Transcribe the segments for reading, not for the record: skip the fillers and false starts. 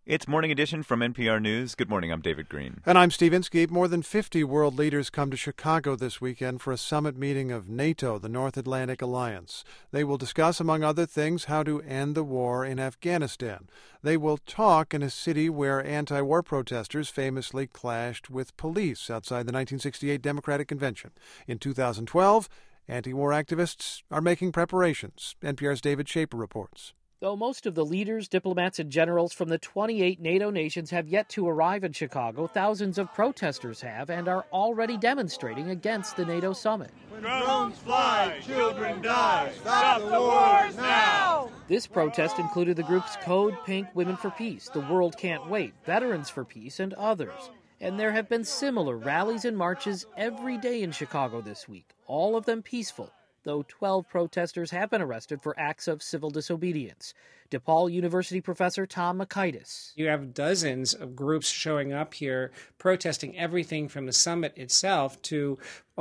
It's Morning Edition from NPR News. Good morning, I'm David Green. And I'm Steve Inskeep. More than 50 world leaders come to Chicago this weekend for a summit meeting of NATO, the North Atlantic Alliance. They will discuss, among other things, how to end the war in Afghanistan. They will talk in a city where anti-war protesters famously clashed with police outside the 1968 Democratic Convention. In 2012, anti-war activists are making preparations. NPR's David Schaper reports. Though most of the leaders, diplomats, and generals from the 28 NATO nations have yet to arrive in Chicago, thousands of protesters have and are already demonstrating against the NATO summit. When drones fly, children die. Stop the wars now! This protest included the groups Code Pink, Women for Peace, The World Can't Wait, Veterans for Peace, and others. And there have been similar rallies and marches every day in Chicago this week, all of them peaceful, though 12 protesters have been arrested for acts of civil disobedience. DePaul University professor Tom Makaitis. You have dozens of groups showing up here protesting everything from the summit itself to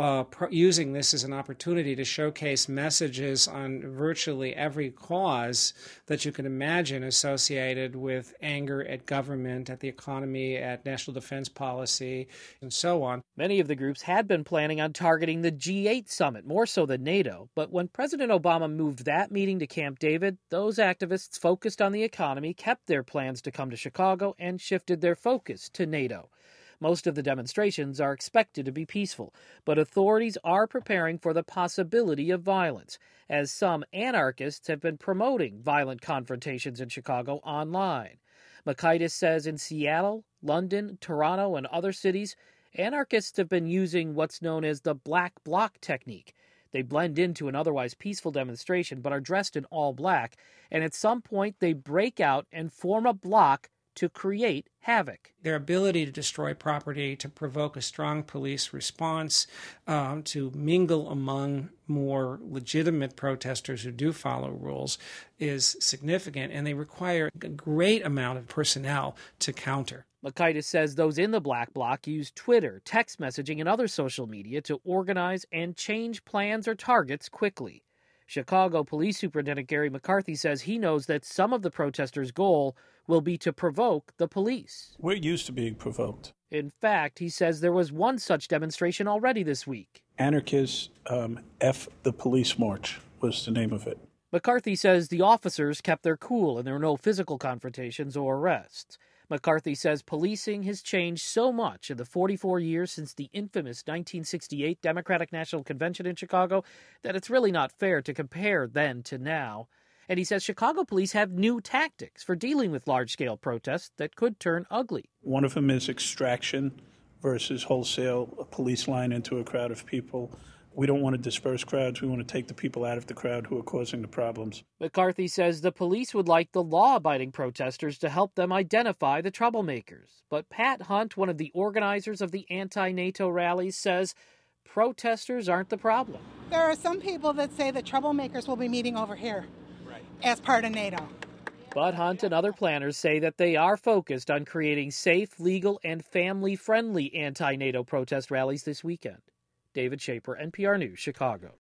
using this as an opportunity to showcase messages on virtually every cause that you can imagine associated with anger at government, at the economy, at national defense policy, and so on. Many of the groups had been planning on targeting the G8 summit, more so than NATO. But when President Obama moved that meeting to Camp David, those activists focused on the economy, kept their plans to come to Chicago, and shifted their focus to NATO. Most of the demonstrations are expected to be peaceful, but authorities are preparing for the possibility of violence, as some anarchists have been promoting violent confrontations in Chicago online. Makaitis says in Seattle, London, Toronto, and other cities, anarchists have been using what's known as the black bloc technique. They blend into an otherwise peaceful demonstration but are dressed in all black, and at some point they break out and form a block to create havoc. Their ability to destroy property, to provoke a strong police response, to mingle among more legitimate protesters who do follow rules is significant, and they require a great amount of personnel to counter. Makaitis says those in the black bloc use Twitter, text messaging, and other social media to organize and change plans or targets quickly. Chicago Police Superintendent Gary McCarthy says he knows that some of the protesters' goal will be to provoke the police. We're used to being provoked. In fact, he says there was one such demonstration already this week. Anarchists F the Police March was the name of it. McCarthy says the officers kept their cool and there were no physical confrontations or arrests. McCarthy says policing has changed so much in the 44 years since the infamous 1968 Democratic National Convention in Chicago that it's really not fair to compare then to now. And he says Chicago police have new tactics for dealing with large-scale protests that could turn ugly. One of them is extraction versus wholesale a police line into a crowd of people. We don't want to disperse crowds. We want to take the people out of the crowd who are causing the problems. McCarthy says the police would like the law-abiding protesters to help them identify the troublemakers. But Pat Hunt, one of the organizers of the anti-NATO rallies, says protesters aren't the problem. There are some people that say the troublemakers will be meeting over here as part of NATO. But Hunt and other planners say that they are focused on creating safe, legal, and family-friendly anti-NATO protest rallies this weekend. David Schaper, NPR News, Chicago.